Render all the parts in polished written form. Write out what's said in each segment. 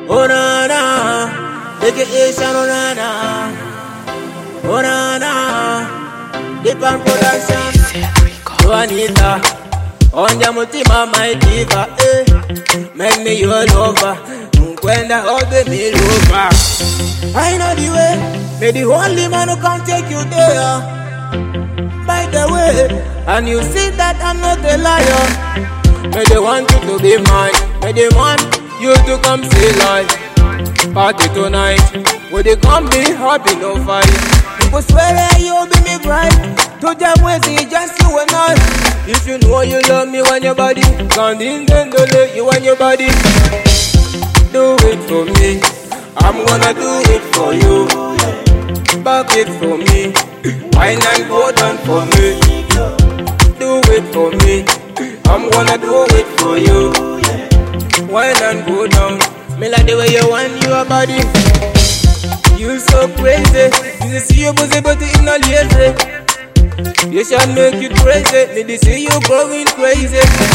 Oh na na, dedication, oh na na, oh na na, Depan Production, Juanita, onja mutima my diva, make me your lover, Nkwenda obe me lover. I know the way, may the only man who can take you there. By the way, and you see that I'm not a liar. May they want you to be mine, may they want you to come see life. Party tonight, will they come be happy, no fight. People swear that you'll be me bright. To them ways, it's just you and I. If you know you love me when your body can't intend to let you and your body. Do it for me, I'm gonna do it for you. Back it for me, wine and go down for me. Do it for me, I'm gonna do it for you. Wine and go down, me like the way you want your body. You so crazy, you see your pussy but it's not lazy. You shall make you crazy, me to see you going crazy.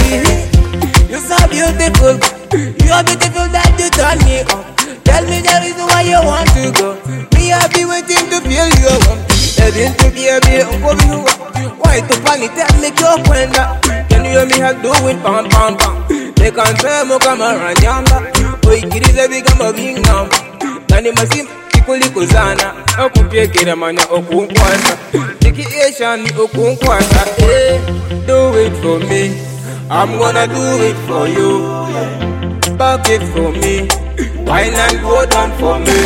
You so beautiful, you are beautiful that you turn me on. Tell me the reason why you want to go. Me I be waiting to feel you warm. Heading to be a bit of you. Why to panic? Tell me your kwenda. Can you hear me have doing pam pam pam? They can't tell me come around yamba. Boy, it is a big amazing now. Nani masim kikuli kuzana. Okupie kira manya okunkwasa. Dedication ni okunkwasa. Do it for me, I'm gonna do it for you. Back it for me, wine and go down for me.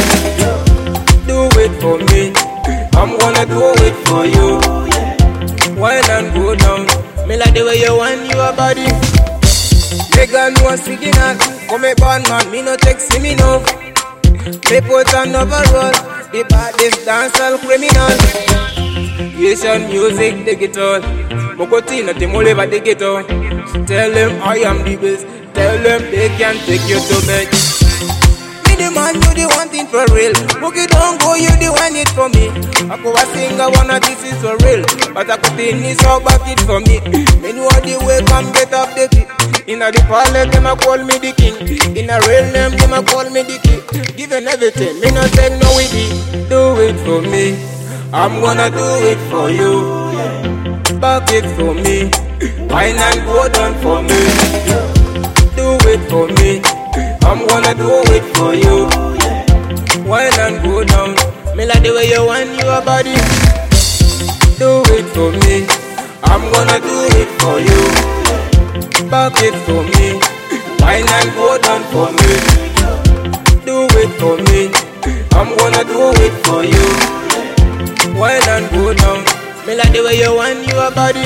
Do it for me, I'm gonna do it for you. Wine and go down, me like the way you want your body. Megan was speaking out, come a bad man, me no text me no. They put on overall, the baddest dancehall criminal. Asian music, the guitar. Mokoti na timole va the guitar. Tell them I am the best. Tell them they can take you to bed. Me the man, you the one thing for real. Boogie don't go, you the one it for me. I go a sing, I wanna this is for real. But I could think this all back it for me. Me know the way come get up the beat. In a the parlor, them a call me the king. In a real name, them a call me the king. Giving everything, me not take no with it. Do it for me, I'm gonna do it for you. Back it for me, wine and go down for me. Do it for me, I'm gonna do it for you. Wine and go down, me like the way you want your body. Do it for me, I'm gonna do it for you. Back it for me, wine and go down for me. Do it for me, I'm gonna do it for you. Wine and go down, me like the way you want your body.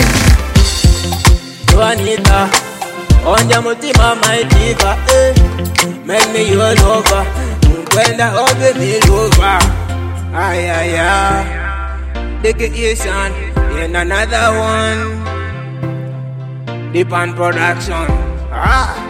Juanita, onja mutima my diva, make me your lover. Nkwenda obe me lover. Ay ay ay, dedication in another one. Depan Production.